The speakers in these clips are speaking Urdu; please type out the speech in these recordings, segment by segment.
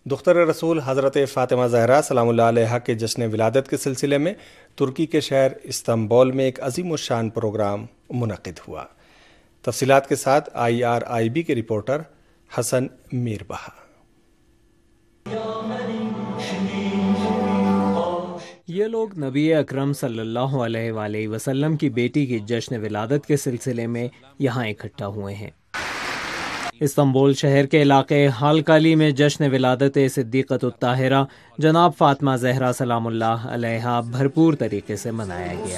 دختر رسول حضرت فاطمہ زہرا سلام اللہ علیہا کے جشن ولادت کے سلسلے میں ترکی کے شہر استنبول میں ایک عظیم الشان پروگرام منعقد ہوا۔ تفصیلات کے ساتھ IRIB کے رپورٹر حسن میر بہا۔ یہ لوگ نبی اکرم صلی اللہ علیہ وآلہ وسلم کی بیٹی کی جشن ولادت کے سلسلے میں یہاں اکٹھا ہوئے ہیں۔ استنبول شہر کے علاقے ہالکالی میں جشن ولادت صدیقۃ الطاہرہ جناب فاطمہ زہرا سلام اللہ علیہا بھرپور طریقے سے منایا گیا۔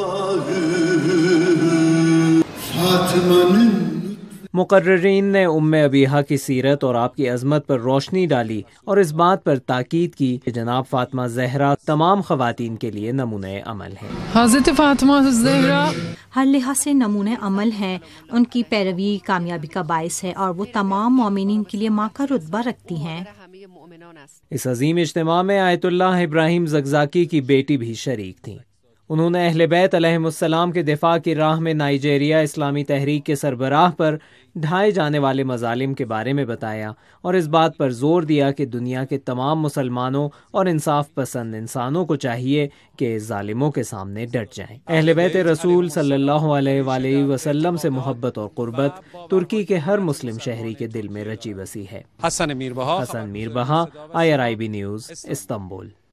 مقررین نے ابیحہ کی سیرت اور آپ کی عظمت پر روشنی ڈالی اور اس بات پر تاکید کی کہ جناب فاطمہ زہرا تمام خواتین کے لیے نمونہ عمل ہیں۔ حضرت فاطمہ زہرا ہر لحاظ سے نمونہ عمل ہیں، ان کی پیروی کامیابی کا باعث ہے اور وہ تمام مومنین کے لیے ماں کا رتبہ رکھتی ہیں۔ اس عظیم اجتماع میں آیت اللہ ابراہیم زگزاکی کی بیٹی بھی شریک تھیں۔ انہوں نے اہل بیت علیہم السلام کے دفاع کی راہ میں نائجیریا اسلامی تحریک کے سربراہ پر ڈھائے جانے والے مظالم کے بارے میں بتایا اور اس بات پر زور دیا کہ دنیا کے تمام مسلمانوں اور انصاف پسند انسانوں کو چاہیے کہ ظالموں کے سامنے ڈٹ جائیں۔ اہل بیت رسول صلی اللہ علیہ وآلہ وسلم سے محبت اور قربت ترکی کے ہر مسلم شہری کے دل میں رچی بسی ہے۔ حسن میر بہا IRIB نیوز، استنبول۔